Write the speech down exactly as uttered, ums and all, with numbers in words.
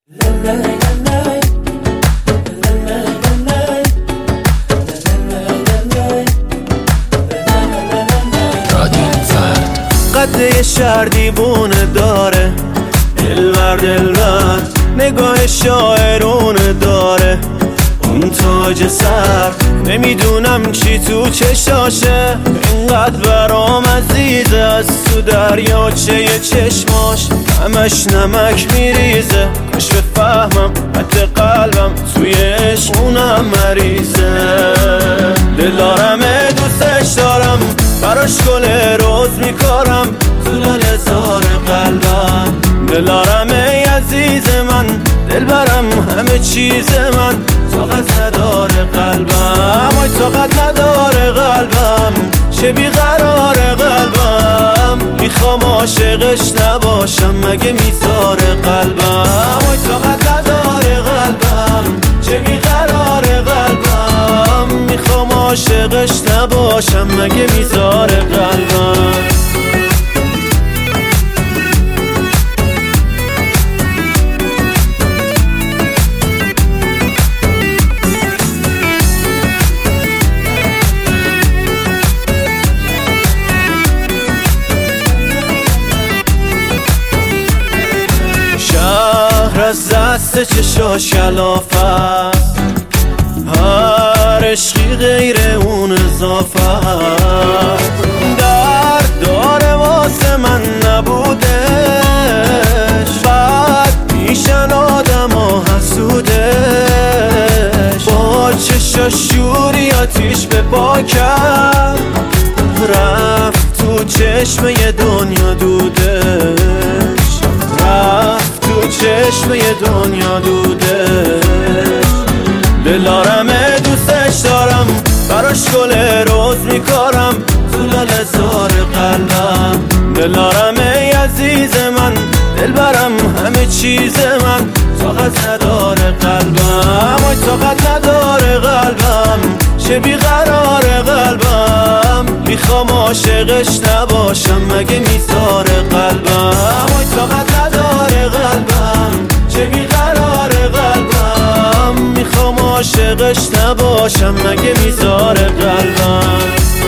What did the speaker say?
قد یه شهر دیوونه داره، دلبر دلبر نگاه شاعرونه داره. اون تاج سر نمیدونم چی تو چشاشه، اینقدر برام عزیزه، از تو دریاچه یه چشماش همش نمک میریزه. کاش بفهمم حتی قلبم توی عشق اونم مریضه. دلارمه دوستش دارم، براش گل روز میکارم تو لاله‌زار قلبم. دلارمه عزیز من، دلبرم همه چیز من، طاقت نداره قلبم، وای طاقت نداره قلبم، چه بیقراره قلبم. میخوام عاشقش نباشم مگه میذاره قلبم، وای طاقت نداره قلبم، چه بیقراره قلبم. میخوام عاشقش نباشم مگه میذاره قلبم. شهر از دست چشاش کلافه، هر عشقی غیر اون اضافه. درد داره واسه من نبودش، بد میشن آدم و حسودش. با چشاش شوری آتیش به پا کرد، رفت تو چشم یه دنیا دودش، رفت تو چشم یه دنیا دودش. دلارمه دوستش دارم، براش گل روز میکارم تو لاله‌زار قلبم. دلارمه عزیز من، دلبرم همه چیز من، طاقت نداره قلبم، وای طاقت نداره قلبم، چه بیقراره قلبم. میخوام عاشقش نباشم مگه میذاره قلبم، وای طاقت نداره قلبم، چه بیقراره قلبم. میخوام عاشقش نباشم مگه میذاره قلبم.